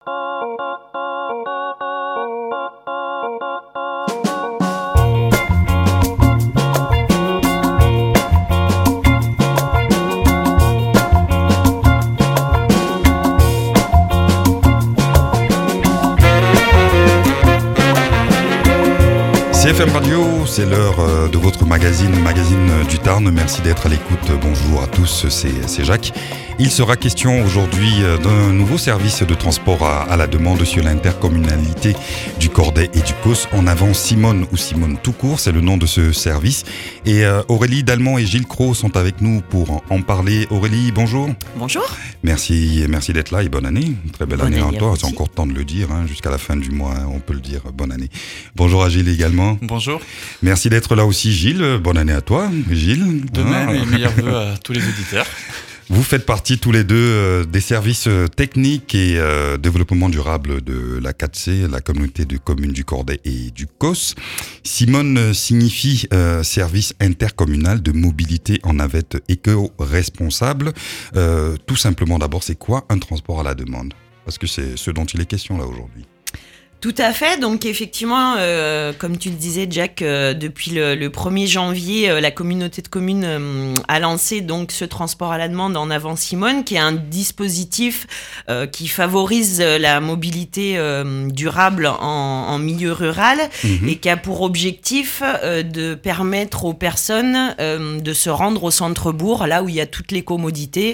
CFM Radio, c'est l'heure de votre magazine du Tarn. Merci d'être à l'écoute. Bonjour à tous, c'est Jacques. Il sera question aujourd'hui d'un nouveau service de transport à la demande sur l'intercommunalité du Corday et du Causse. En avant Simone ou Simone tout court, c'est le nom de ce service. Et Aurélie Dalmont et Gilles Cros sont avec nous pour en parler. Aurélie, bonjour. Bonjour. Merci d'être là et bonne année. Très belle année en toi. C'est encore temps de le dire, jusqu'à la fin du mois, on peut le dire. Bonne année. Bonjour à Gilles également. Bonjour. Merci d'être là aussi Gilles. Bonne année à toi Gilles. De même et meilleurs vœux à tous les auditeurs. Vous faites partie tous les deux des services techniques et développement durable de la 4C, la communauté de communes du Corday et du Causse. Simone signifie service intercommunal de mobilité en navette éco-responsable. Tout simplement d'abord, c'est quoi un transport à la demande ? Parce que c'est ce dont il est question là aujourd'hui. Tout à fait. Donc effectivement, comme tu le disais, Jack, depuis le 1er janvier, la communauté de communes a lancé donc ce transport à la demande en avant Simone, qui est un dispositif qui favorise la mobilité durable en milieu rural et qui a pour objectif de permettre aux personnes de se rendre au centre-bourg, là où il y a toutes les commodités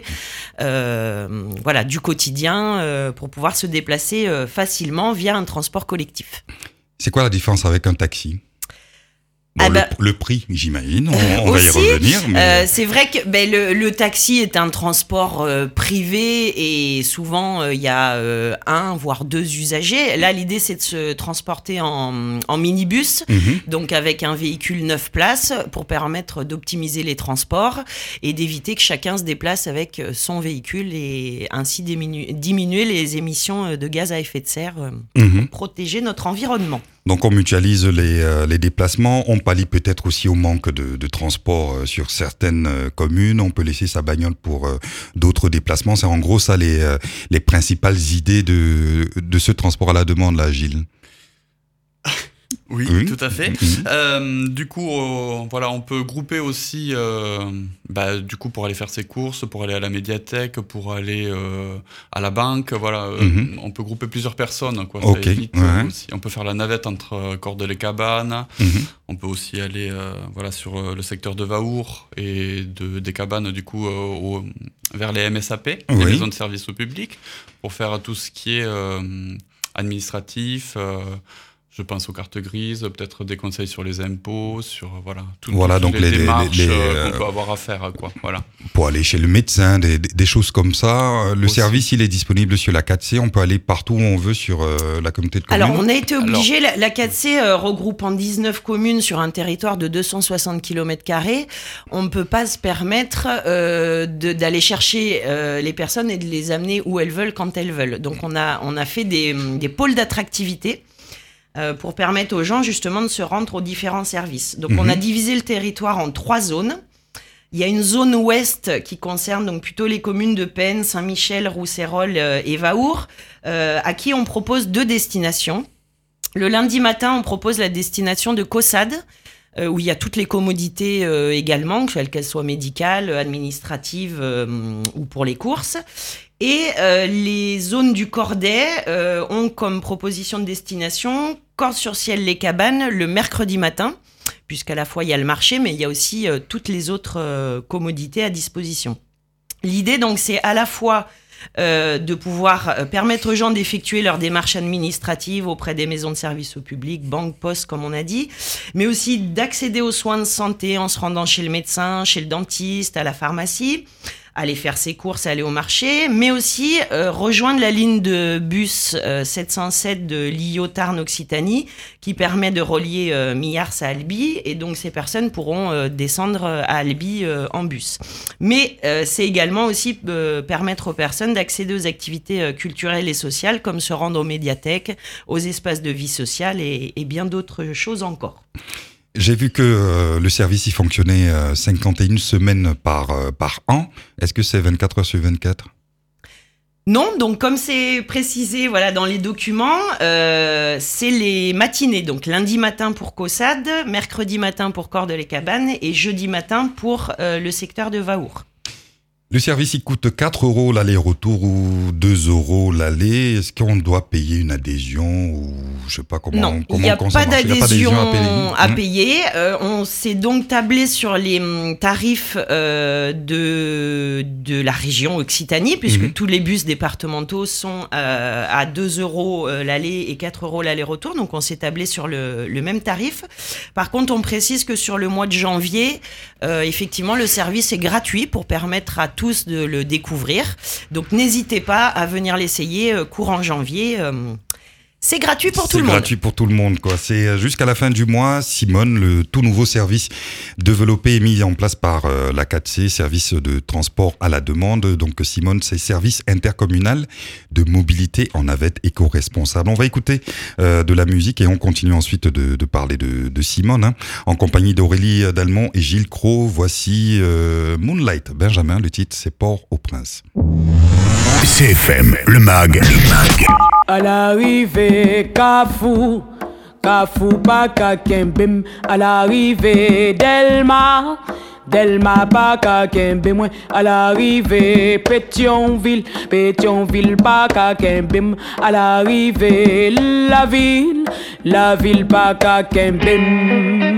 du quotidien pour pouvoir se déplacer facilement via un transport collectif. C'est quoi la différence avec un taxi ? Bon, le prix, j'imagine, on va y revenir. Mais... c'est vrai que le taxi est un transport privé et souvent il y a un voire deux usagers. Là, l'idée c'est de se transporter en minibus, donc avec un véhicule 9 places pour permettre d'optimiser les transports et d'éviter que chacun se déplace avec son véhicule et ainsi diminuer les émissions de gaz à effet de serre pour protéger notre environnement. Donc on mutualise les déplacements, on pallie peut-être aussi au manque de transport sur certaines communes, on peut laisser sa bagnole pour d'autres déplacements. C'est en gros ça les principales idées de ce transport à la demande là, Gilles. Oui, tout à fait. Du coup, on peut grouper aussi, du coup, pour aller faire ses courses, pour aller à la médiathèque, pour aller à la banque, on peut grouper plusieurs personnes, quoi. Ça évite aussi. On peut faire la navette entre Corday-les-Cabanes. On peut aussi aller, sur le secteur de Vaour et des cabanes, du coup, vers les MSAP, les maisons de service au public, pour faire tout ce qui est administratif. Je pense aux cartes grises, peut-être des conseils sur les impôts, sur toutes les démarches qu'on peut avoir à faire, quoi. Voilà. Pour aller chez le médecin, des choses comme ça. Le service, il est disponible sur la 4C. On peut aller partout où on veut sur la communauté de communes. Alors, on a été obligé. La 4C regroupe en 19 communes sur un territoire de 260 km². On ne peut pas se permettre d'aller chercher les personnes et de les amener où elles veulent, quand elles veulent. Donc, on a fait des pôles d'attractivité pour permettre aux gens justement de se rendre aux différents services. Donc on a divisé le territoire en 3 zones. Il y a une zone ouest qui concerne donc plutôt les communes de Penne, Saint-Michel, Rousserolles et Vaour, à qui on propose 2 destinations. Le lundi matin, on propose la destination de Caussade, où il y a toutes les commodités également, qu'elles soient médicales, administratives ou pour les courses. Et les zones du Corday ont comme proposition de destination Cordes-sur-Ciel-les-Cabanes le mercredi matin, puisqu'à la fois il y a le marché, mais il y a aussi toutes les autres commodités à disposition. L'idée donc c'est à la fois de pouvoir permettre aux gens d'effectuer leurs démarches administratives auprès des maisons de services au public, banques, postes comme on a dit, mais aussi d'accéder aux soins de santé en se rendant chez le médecin, chez le dentiste, à la pharmacie, aller faire ses courses, aller au marché, mais aussi rejoindre la ligne de bus 707 de Lio Tarn Occitanie qui permet de relier Millars à Albi, et donc ces personnes pourront descendre à Albi en bus. Mais c'est également aussi permettre aux personnes d'accéder aux activités culturelles et sociales comme se rendre aux médiathèques, aux espaces de vie sociale et bien d'autres choses encore. J'ai vu que le service y fonctionnait 51 semaines par an. Est-ce que c'est 24 heures sur 24 ? Non, donc comme c'est précisé dans les documents, c'est les matinées. Donc lundi matin pour Caussade, mercredi matin pour Cordes-les-Cabanes et jeudi matin pour le secteur de Vaour. Le service, il coûte 4 € l'aller-retour ou 2 € l'aller. Est-ce qu'on doit payer une adhésion ou je sais pas comment? Non, il n'y a pas d'adhésion à payer. On s'est donc tablé sur les tarifs de la région Occitanie, puisque tous les bus départementaux sont à 2 € l'aller et 4 € l'aller-retour. Donc on s'est tablé sur le même tarif. Par contre, on précise que sur le mois de janvier, effectivement, le service est gratuit pour permettre à tous de le découvrir. Donc n'hésitez pas à venir l'essayer courant janvier. C'est gratuit pour tout le monde. C'est gratuit pour tout le monde, quoi. C'est jusqu'à la fin du mois. Simone, le tout nouveau service développé et mis en place par la 4C, service de transport à la demande. Donc Simone, c'est service intercommunal de mobilité en navette éco-responsable. On va écouter de la musique et on continue ensuite de parler de Simone, en compagnie d'Aurélie Dalmont et Gilles Cros. Voici Moonlight. Benjamin, le titre, c'est Port-au-Prince. CFM, le mag. À l'arrivée, Kafou pas kakembe. À l'arrivée, Delma pas kakembe. Moi, à l'arrivée, Pétionville pas kakembe. À l'arrivée, la ville pas kakembe.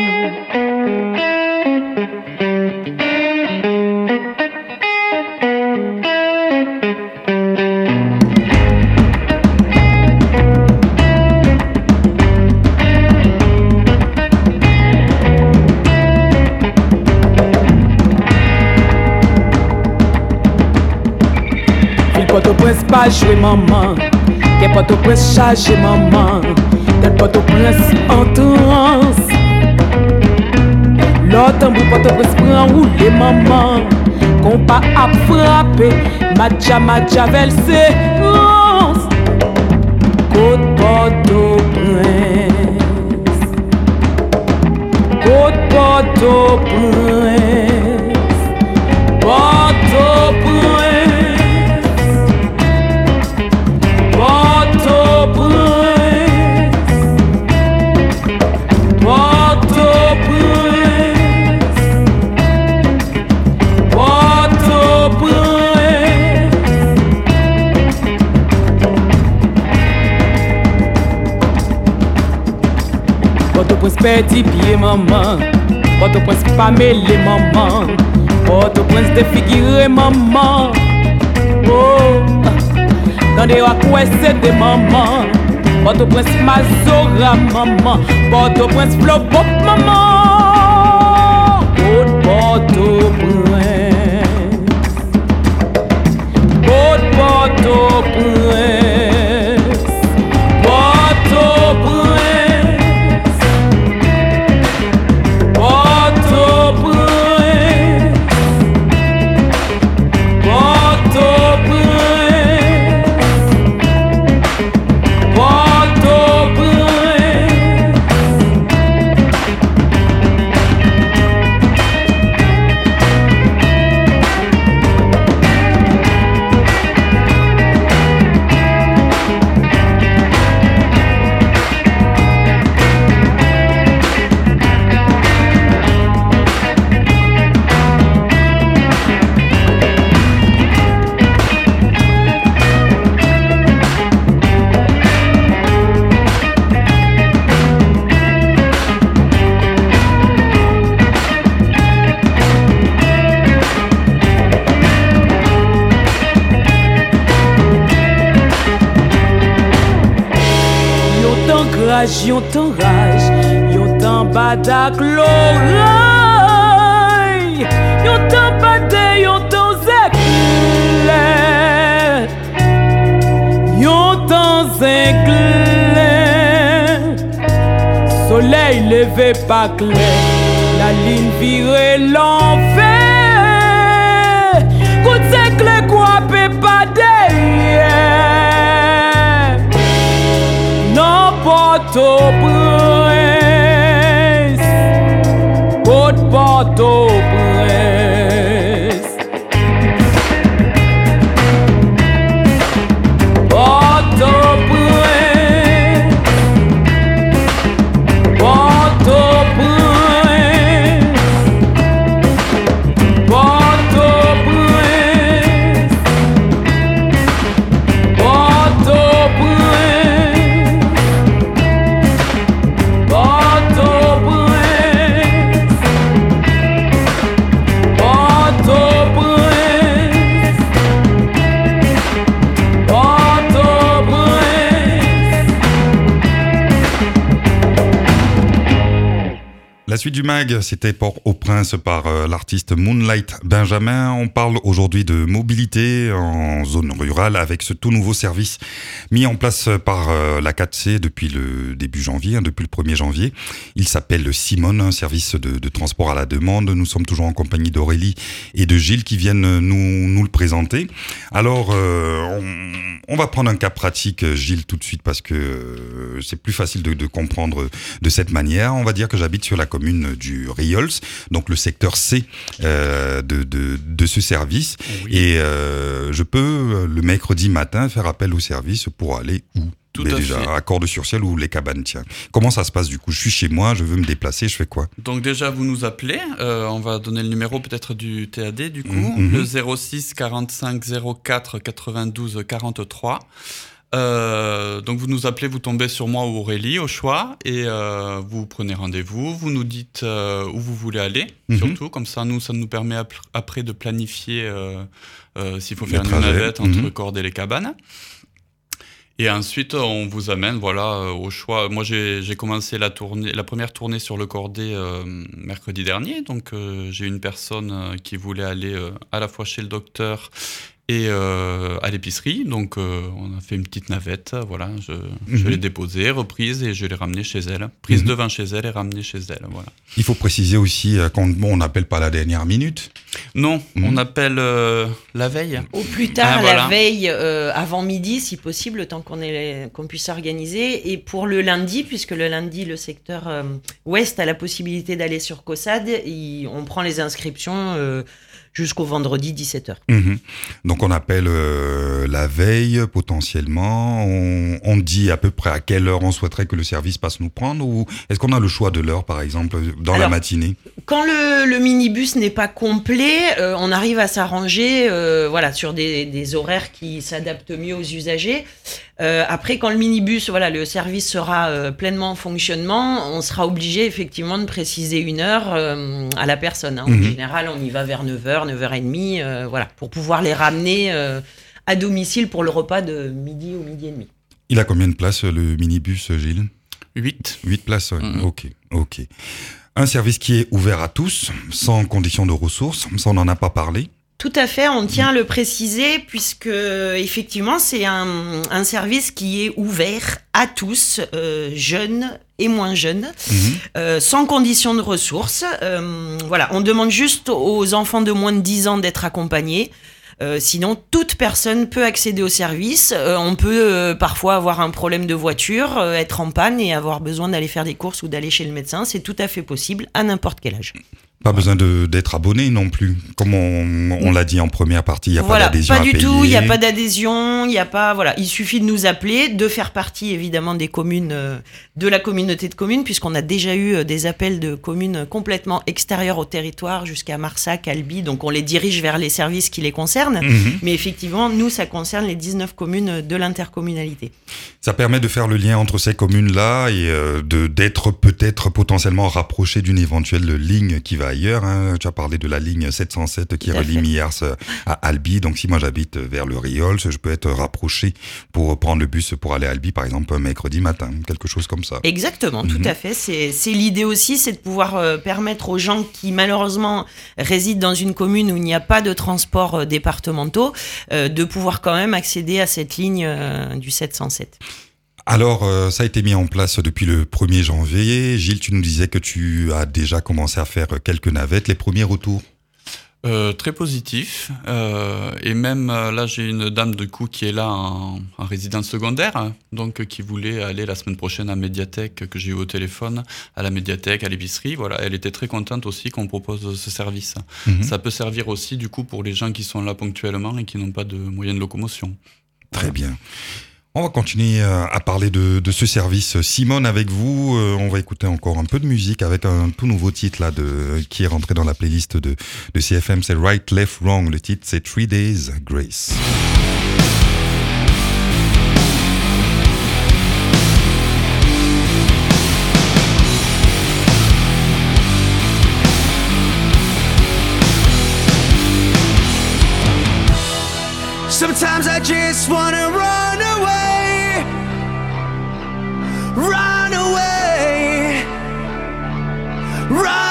Port-au-Prince pas jouer maman, que Port-au-Prince chargé maman, tel Port-au-Prince en transe. L'autre bout Port-au-Prince prend rouler maman, qu'on pas à frapper, matcha versé rance. Côte Port-au-Prince, Côte Port-au-Prince, Port-au-Prince. Port-au-Prince petit pied maman, Port-au-Prince pas mêlé maman, Port-au-Prince défiguré maman. Oh, dans des racouets c'est des mamans, Port-au-Prince mazora maman, Port-au-Prince flop maman. Port-au-Prince, Yon t'enrage, yon t'en badak l'oreille, yon t'en bade, yon t'en zègle, yon t'en zègle. Soleil levé pas clair, la ligne virée l'enfer, coup de zègle quoi peut pas derrière. Non, Port-au-Prince, Côte Port-au-Prince. suite du mag, c'était Port-au-Prince par l'artiste Moonlight Benjamin. On parle aujourd'hui de mobilité en zone rurale avec ce tout nouveau service mis en place par la 4C depuis le début janvier, depuis le 1er janvier. Il s'appelle Simone, un service de transport à la demande. Nous sommes toujours en compagnie d'Aurélie et de Gilles qui viennent nous le présenter. Alors, on va prendre un cas pratique, Gilles, tout de suite parce que c'est plus facile de comprendre de cette manière. On va dire que j'habite sur la commune du Riols, donc le secteur C de ce service. Oui. Et je peux, le mercredi matin, faire appel au service pour aller où ? Tout à déjà, fait. à Cordes-sur-Ciel ou les Cabanes, tiens. Comment ça se passe du coup ? Je suis chez moi, je veux me déplacer, je fais quoi ? Donc déjà, vous nous appelez, on va donner le numéro peut-être du TAD du coup, le 06 45 04 92 43. Donc vous nous appelez, vous tombez sur moi ou Aurélie au choix et vous prenez rendez-vous, vous nous dites où vous voulez aller, surtout, comme ça ça nous permet après de planifier s'il faut faire une navette entre Cordes et les Cabanes. Et ensuite, on vous amène, au choix. Moi, j'ai commencé la première tournée sur le Cordet mercredi dernier. Donc, j'ai une personne qui voulait aller à la fois chez le docteur et à l'épicerie. Donc, on a fait une petite navette. Voilà, je l'ai déposée, reprise et je l'ai ramenée chez elle. Prise devant chez elle et ramenée chez elle. Voilà. Il faut préciser aussi qu'on n'appelle pas la dernière minute. Non, on appelle la veille. Au plus tard, voilà. la veille, avant midi, si possible, le temps qu'on puisse s'organiser. Et pour le lundi, puisque le lundi, le secteur ouest a la possibilité d'aller sur Caussade, on prend les inscriptions jusqu'au vendredi 17h. Donc on appelle la veille potentiellement, on dit à peu près à quelle heure on souhaiterait que le service passe nous prendre, ou est-ce qu'on a le choix de l'heure par exemple dans la matinée ? Quand le minibus n'est pas complet, on arrive à s'arranger sur des horaires qui s'adaptent mieux aux usagers. Après, quand le minibus, le service sera pleinement en fonctionnement, on sera obligé effectivement de préciser une heure à la personne. En général, on y va vers 9h, 9h30, pour pouvoir les ramener à domicile pour le repas de midi ou midi et demi. Il a combien de places le minibus, Gilles ? 8. 8 places, ouais. Ok. Un service qui est ouvert à tous, sans condition de ressources, ça on n'en a pas parlé. Tout à fait, on tient à le préciser puisque effectivement c'est un service qui est ouvert à tous, jeunes et moins jeunes, sans condition de ressources. On demande juste aux enfants de moins de 10 ans d'être accompagnés. Sinon, toute personne peut accéder au service. On peut parfois avoir un problème de voiture, être en panne et avoir besoin d'aller faire des courses ou d'aller chez le médecin. C'est tout à fait possible à n'importe quel âge. Pas besoin d'être abonné non plus, comme on l'a dit en première partie, il n'y a pas d'adhésion à payer. Pas du tout, il n'y a pas d'adhésion, il suffit de nous appeler, de faire partie évidemment des communes, de la communauté de communes, puisqu'on a déjà eu des appels de communes complètement extérieures au territoire, jusqu'à Marsac, Albi, donc on les dirige vers les services qui les concernent, mais effectivement, nous, ça concerne les 19 communes de l'intercommunalité. Ça permet de faire le lien entre ces communes-là et d'être peut-être potentiellement rapproché d'une éventuelle ligne qui va ailleurs, hein. Tu as parlé de la ligne 707 qui relie Miers à Albi. Donc si moi j'habite vers le Riols, je peux être rapproché pour prendre le bus pour aller à Albi, par exemple, un mercredi matin, quelque chose comme ça. Exactement, tout à fait. C'est l'idée aussi, c'est de pouvoir permettre aux gens qui malheureusement résident dans une commune où il n'y a pas de transports départementaux, de pouvoir quand même accéder à cette ligne du 707. Alors, ça a été mis en place depuis le 1er janvier. Gilles, tu nous disais que tu as déjà commencé à faire quelques navettes. Les premiers retours ? Très positif. Et même là, j'ai une dame de coup qui est là en résidence secondaire, donc qui voulait aller la semaine prochaine à Médiathèque, que j'ai eu au téléphone, à la Médiathèque, à l'épicerie. Voilà, elle était très contente aussi qu'on propose ce service. Ça peut servir aussi du coup pour les gens qui sont là ponctuellement et qui n'ont pas de moyens de locomotion. Très bien. On va continuer à parler de ce service. Simone, avec vous, on va écouter encore un peu de musique avec un tout nouveau titre là qui est rentré dans la playlist de CFM. C'est Right, Left, Wrong. Le titre, c'est 3 Days Grace. Sometimes I just wanna run away, run away, run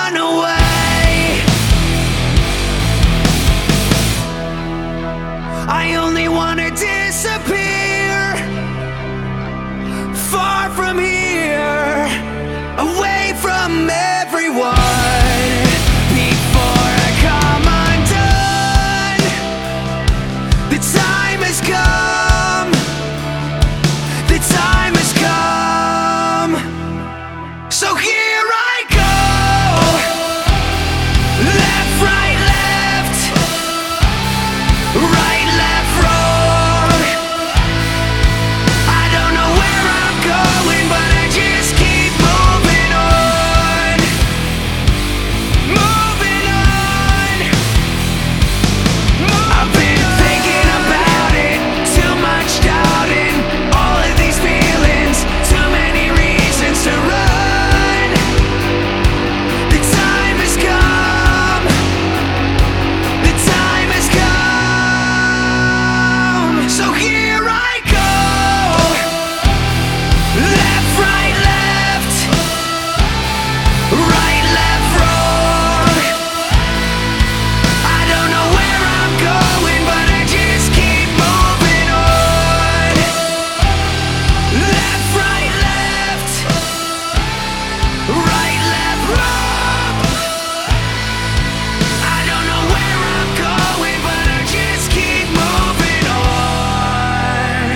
from here, away from everyone. Before I come undone, the time has come. The time has come. So here I go. Left, right, left. Right, left, wrong. I don't know where I'm going, but I just keep moving on. Moving on. I've been thinking about it, too much doubting all of these feelings, too many reasons to run. The time has come. The time has come. So here I go. Left, right, left. Right, left, wrong. I don't know where I'm going, but I just keep moving on. Left, right, left. Right, left, wrong. I don't know where I'm going, but I just keep moving on.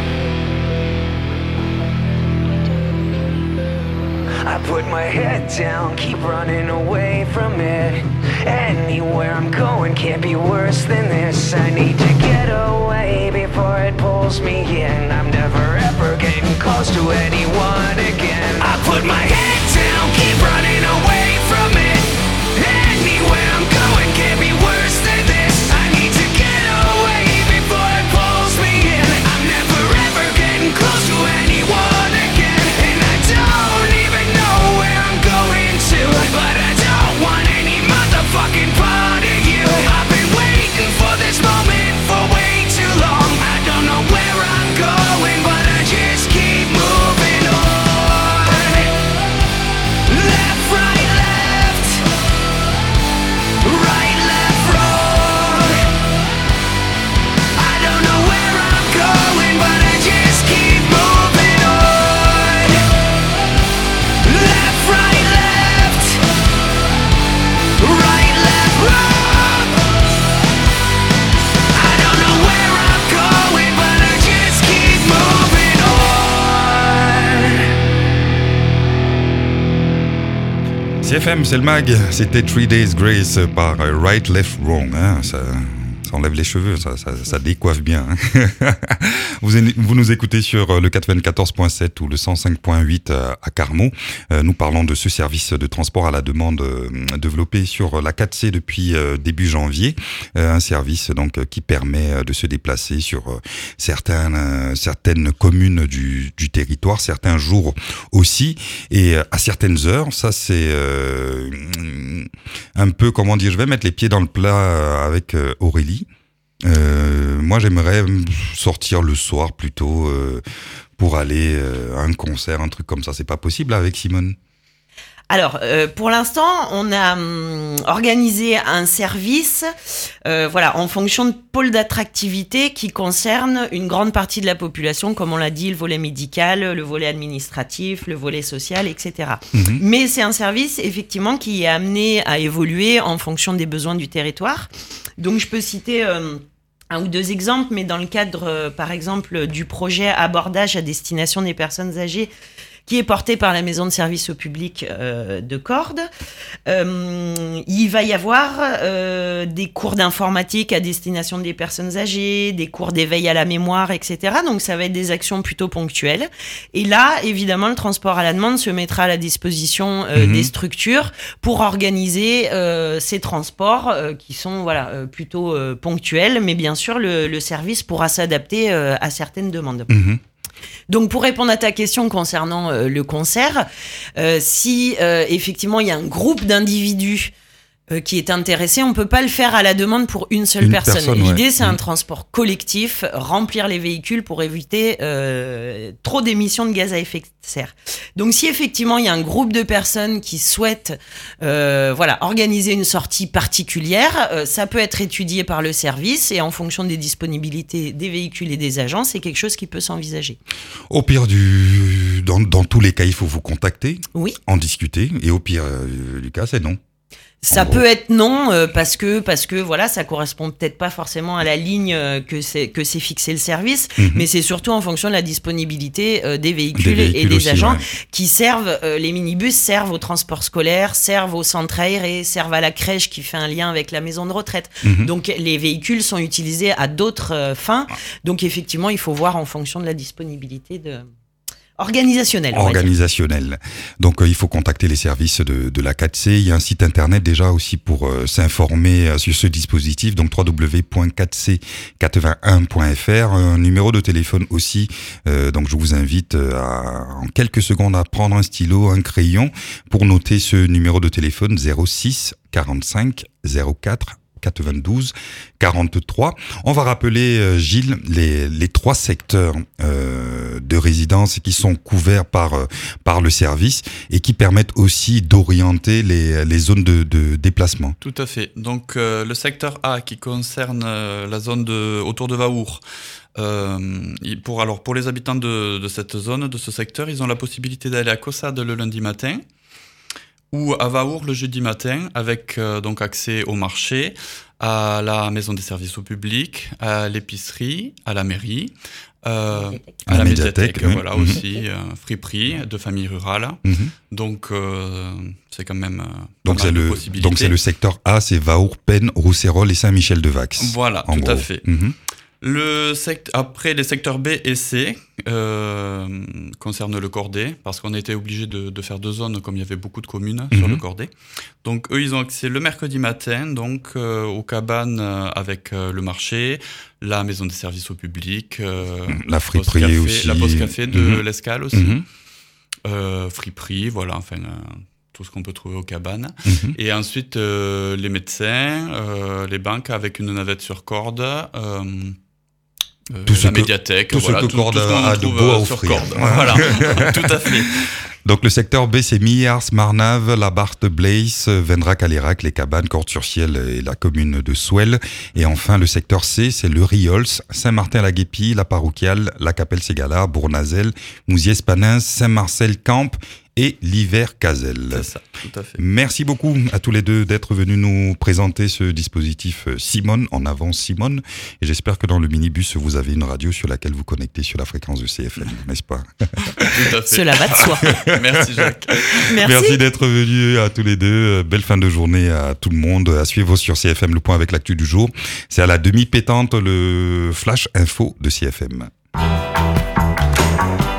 I put my head down, keep running away from it. Anywhere I'm going can't be worse than this. I need to get away before it pulls me in. I'm never ever getting close to anyone again. I put my head down, keep running away from it. Anywhere I'm going can't be worse than this. I need to get away before it pulls me in. I'm never ever getting close to anyone again. And I don't even know where I'm going to, but I don't want any motherfucking part of you. I've been waiting for this moment for way too long. I don't know where I'm going, but I just keep moving on. Left, right, left. Right, left, wrong. I don't know where I'm going, but I just keep moving on. Left, right, left. Right, left, wrong. I don't know where I'm going, but I just keep moving on. CFM, c'est le mag. C'était 3 Days Grace par Right, Left, Wrong. Hein, ça enlève les cheveux, ça décoiffe bien. Hein. Vous nous écoutez sur le 94.7 ou le 105.8 à Carmaux. Nous parlons de ce service de transport à la demande développé sur la 4C depuis début janvier. Un service donc qui permet de se déplacer sur certaines communes du territoire, certains jours aussi, et à certaines heures. Ça, c'est un peu, comment dire, je vais mettre les pieds dans le plat avec Aurélie. Moi, j'aimerais sortir le soir plutôt pour aller à un concert, un truc comme ça. C'est pas possible avec Simone? Alors, pour l'instant, on a organisé un service en fonction de pôles d'attractivité qui concernent une grande partie de la population, comme on l'a dit, le volet médical, le volet administratif, le volet social, etc. Mmh. Mais c'est un service, effectivement, qui est amené à évoluer en fonction des besoins du territoire. Donc, je peux citer un ou deux exemples, mais dans le cadre, par exemple, du projet abordage à destination des personnes âgées, qui est porté par la maison de service au public de Cordes. Il va y avoir des cours d'informatique à destination des personnes âgées, des cours d'éveil à la mémoire, etc. Donc ça va être des actions plutôt ponctuelles. Et là, évidemment, le transport à la demande se mettra à la disposition des structures pour organiser ces transports qui sont plutôt ponctuels. Mais bien sûr, le service pourra s'adapter à certaines demandes. Mmh. Donc pour répondre à ta question concernant le concert, si effectivement il y a un groupe d'individus qui est intéressé, on ne peut pas le faire à la demande pour une seule personne. L'idée, c'est un transport collectif, remplir les véhicules pour éviter trop d'émissions de gaz à effet de serre. Donc si effectivement il y a un groupe de personnes qui souhaitent organiser une sortie particulière, ça peut être étudié par le service et en fonction des disponibilités des véhicules et des agents, c'est quelque chose qui peut s'envisager. Au pire du dans tous les cas, il faut vous contacter, Oui. en discuter, et au pire, Lucas, c'est non. Ça peut être non parce que voilà, ça correspond peut-être pas forcément à la ligne que c'est fixé le service, mais c'est surtout en fonction de la disponibilité des véhicules et des aussi, agents ouais. qui servent. Les minibus servent au transport scolaire, servent au centre aéré, servent à la crèche qui fait un lien avec la maison de retraite. Donc les véhicules sont utilisés à d'autres fins. Donc effectivement, il faut voir en fonction de la disponibilité organisationnel. Organisationnel. Donc il faut contacter les services de la 4C. Il y a un site internet déjà aussi pour s'informer sur ce dispositif, donc www.4c81.fr. Un numéro de téléphone aussi. Donc je vous invite en quelques secondes à prendre un stylo, un crayon pour noter ce numéro de téléphone 06 45 04 92 43. On va rappeler, Gilles, les 3 secteurs de résidence qui sont couverts par le service et qui permettent aussi d'orienter les zones de déplacement. Tout à fait. Donc le secteur A qui concerne la zone autour de Vaour. Pour les habitants de cette zone, de ce secteur, ils ont la possibilité d'aller à Caussade le lundi matin ou à Vaour le jeudi matin, avec donc accès au marché, à la maison des services au public, à l'épicerie, à la mairie, à la médiathèque, oui. voilà aussi, friperie de famille rurale. Donc c'est quand même pas mal de possibilités. Donc c'est le secteur A, c'est Vaour, Pennes, Rousserolles et Saint-Michel-de-Vax. Voilà, tout à fait. Après, les secteurs B et C concernent le Corday, parce qu'on était obligé de faire 2 zones, comme il y avait beaucoup de communes sur le Corday. Donc eux, ils ont accès le mercredi matin, donc aux cabanes avec le marché, la maison des services au public, la friperie aussi, la pause café de l'Escale aussi, friperie, voilà, enfin tout ce qu'on peut trouver aux cabanes. Et ensuite les médecins, les banques avec une navette sur corde. La médiathèque, tout ce que Corde a de beau à offrir. Voilà, tout à fait. Donc le secteur B, c'est Millars, Marnave, La Barthe, Blaise, Vendrac-Alérac, les cabanes, Cordes-sur-Ciel et la commune de Souel. Et enfin, le secteur C, c'est le Riols, Saint-Martin-la-Guépie, La Paroquiale, La Capelle-Ségala, Bournazel, Mouziès-Panins, Saint-Marcel-Camp et l'Hiver-Cazel. C'est ça, tout à fait. Merci beaucoup à tous les deux d'être venus nous présenter ce dispositif Simone. En avant Simone. Et j'espère que dans le minibus, vous avez une radio sur laquelle vous connectez sur la fréquence de CFM, n'est-ce pas? Tout à fait. Cela va de soi. Merci Jacques. Merci d'être venus à tous les deux. Belle fin de journée à tout le monde. À suivre sur CFM le point avec l'actu du jour. C'est à la demi-pétante le Flash Info de CFM.